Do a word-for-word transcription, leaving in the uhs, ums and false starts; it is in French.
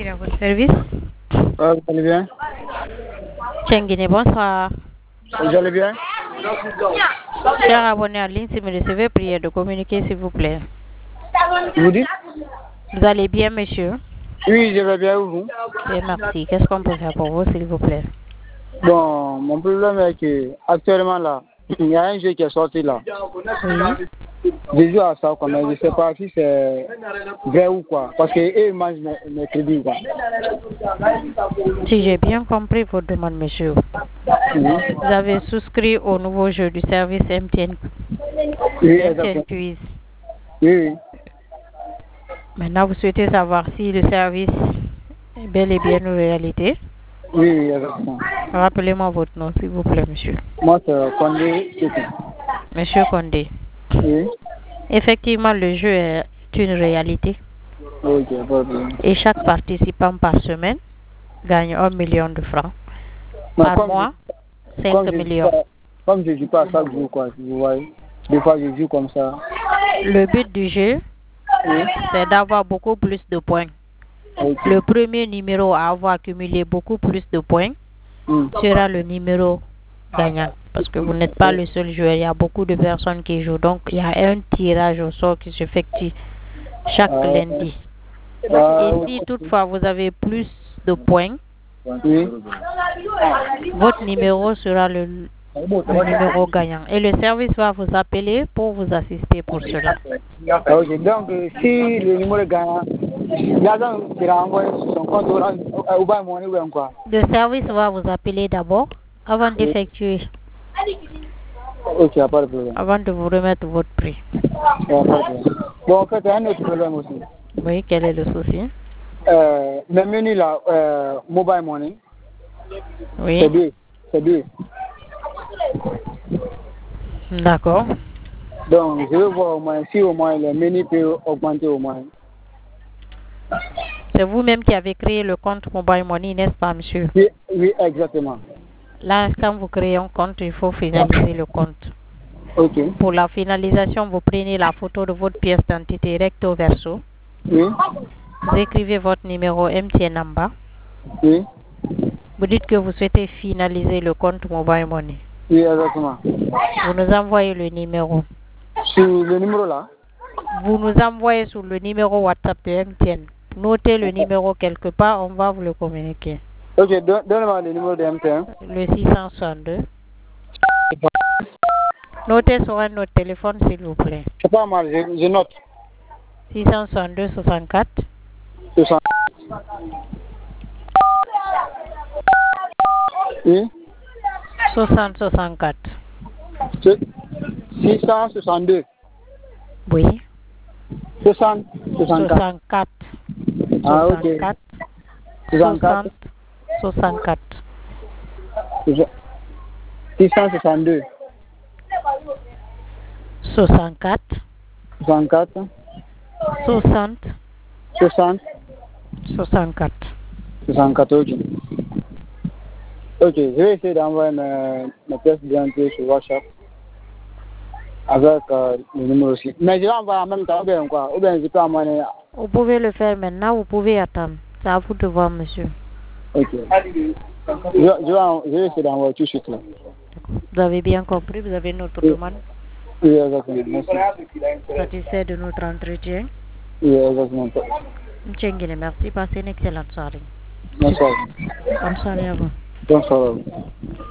suis à votre service. Euh, vous allez bien? Tchenguine, bonsoir. Vous allez bien? Cher abonné en ligne, si vous me recevez, priez de communiquer, s'il vous plaît. Vous dites? Vous allez bien, monsieur? Oui, je vais bien, vous? Bien, merci. Qu'est-ce qu'on peut faire pour vous, s'il vous plaît? Bon, mon problème est que actuellement là, il y a un jeu qui est sorti là. Oui. J'ai joué à ça, quoi, mais je ne sais pas si c'est vrai ou quoi. Parce qu'ils mangent mes, mes crédits, quoi. Si j'ai bien compris votre demande, monsieur, Oui, vous avez souscrit au nouveau jeu du service M T N, oui, M T N exactement. Quiz. Oui, oui. Maintenant, vous souhaitez savoir si le service est bel et bien une réalité. Oui, oui, exactement. Rappelez-moi votre nom, s'il vous plaît, monsieur. Moi, c'est Condé, c'est tout. Monsieur Condé. Oui. Effectivement, le jeu est une réalité. Ok, pas de problème. Et chaque participant par semaine gagne un million de francs. Mais Par comme mois, je, cinq comme je millions. Pas, comme je ne joue pas chaque jour, quoi, vous voyez. Des fois, je joue comme ça. Le but du jeu, Oui. c'est d'avoir beaucoup plus de points. Ok. Le premier numéro à avoir accumulé beaucoup plus de points Mm. sera le numéro gagnant. Parce que vous n'êtes pas le seul joueur, il y a beaucoup de personnes qui jouent. Donc, il y a un tirage au sort qui s'effectue chaque Ah, lundi. ah, Et si toutefois vous avez plus de points, oui. votre numéro sera le, le numéro gagnant. Et le service va vous appeler pour vous assister pour cela. Ok, donc euh, si le numéro gagnant, l'argent sera envoyé sur son compte orange, ou bien mon ou quoi. Le service va vous appeler d'abord avant d'effectuer, Ok, y a pas de problème. avant de vous remettre votre prix. Y a pas de problème. Bon, en fait, il y a un autre problème aussi. Oui, quel est le souci? Euh, le menu là, euh, mobile money, c'est Oui, deux. C'est deux. d'accord. Donc, je veux voir au moins si au moins le menu peut augmenter au moins. C'est vous-même qui avez créé le compte Mobile Money, n'est-ce pas, monsieur? Oui, oui, exactement. Là, quand vous créez un compte, il faut finaliser le compte. Ok. Pour la finalisation, vous prenez la photo de votre pièce d'identité recto verso. Oui. Vous écrivez votre numéro M T N en bas. Oui. Vous dites que vous souhaitez finaliser le compte Mobile Money. Oui, exactement. Vous nous envoyez le numéro. Sur le numéro là. Vous nous envoyez sur le numéro WhatsApp de M T N. Notez le numéro quelque part, on va vous le communiquer. Ok, don- donne-moi le numéro de M T N. Le six cent soixante-deux. Notez sur un autre téléphone, s'il vous plaît. C'est pas mal, je, je note. six cent soixante-deux soixante-quatre. soixante. Oui. soixante soixante-quatre. six cent soixante-deux. Oui. soixante, soixante-quatre. soixante-quatre. Ah, ok. soixante-quatre. soixante-quatre. soixante-quatre. six cent soixante-deux. soixante-quatre. soixante-quatre. soixante. soixante. soixante-quatre. soixante-quatre, ok. Ok, je vais essayer d'envoyer mes, mes pièces d'identité sur WhatsApp avec euh, le numéro aussi. Mais je vais envoyer en même temps, ou bien quoi, ou bien je peux envoyer. Vous pouvez le faire maintenant, vous pouvez attendre. C'est à vous de voir, monsieur. Ok. Je, je, vais, en- je vais essayer d'envoyer tout de suite là. Vous avez bien compris, vous avez notre demande. Oui, exactement. Merci. Satisfait de notre entretien. Oui, exactement. Tchenguine, merci. Passez une excellente soirée. Bonsoir. Bonne soirée à vous. Bonsoir.